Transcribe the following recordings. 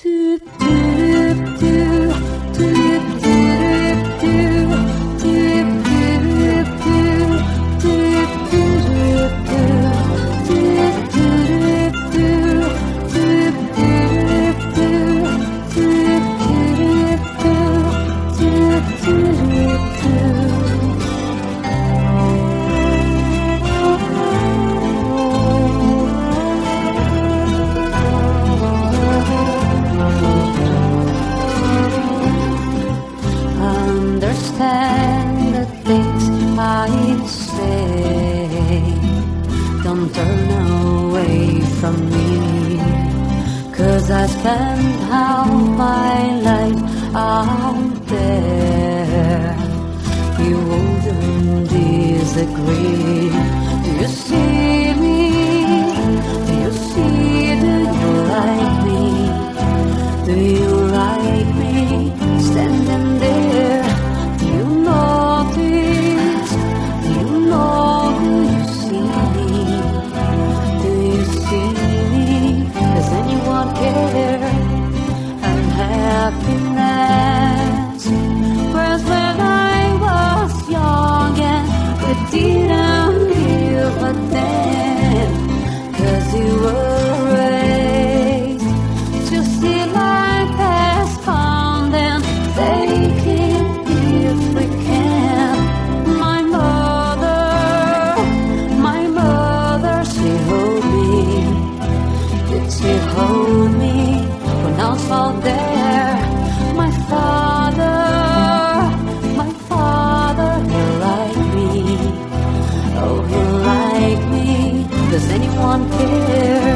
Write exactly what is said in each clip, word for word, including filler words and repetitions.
Understand the things I say. Don't turn away from me, 'cause I spent half my life out there. You wouldn't disagree. Do you see me? Do you see? Do you like me? Do you like me standing there? Do you notice? Do you know? Do you see me? Do you see me? Does anyone care? And happiness was when I was young and we didn't live but then, 'cause you were raised to see life as fun and take it if we can. My mother, my mother, she hold me. Did she hold me when I was out there? My father, my father, he liked me. Oh, he liked me. Does anyone care?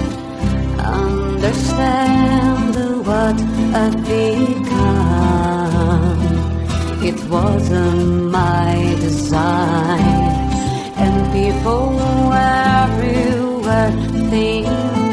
Understand what I've become. It wasn't my design, and people everywhere think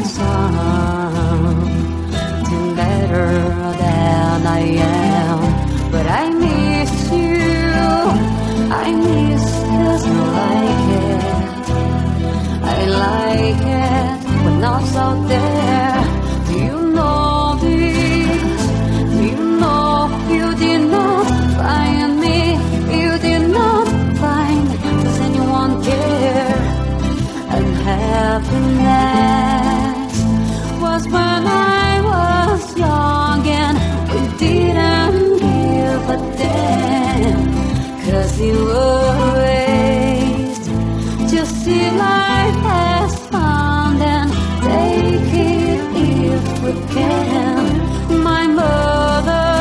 something better than I am. But I miss you, I miss cause I like it. I like it when I was out there. Do you know this? Do you know you did not find me? You did not find. Does anyone care? And happiness was when I was young and we didn't give a damn, 'cause you were raised to see life as fun and take it if we can. My mother,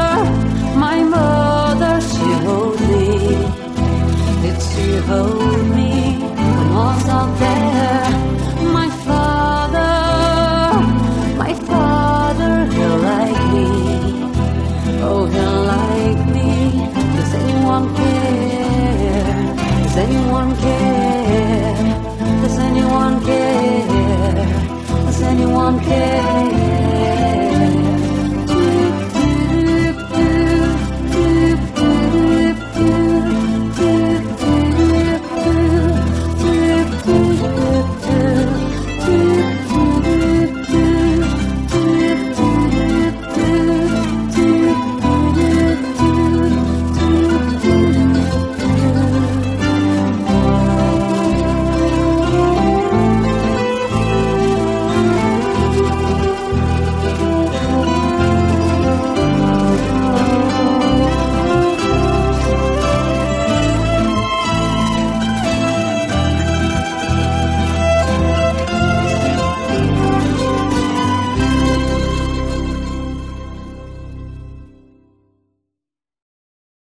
my mother, she hold me. Did she hold me?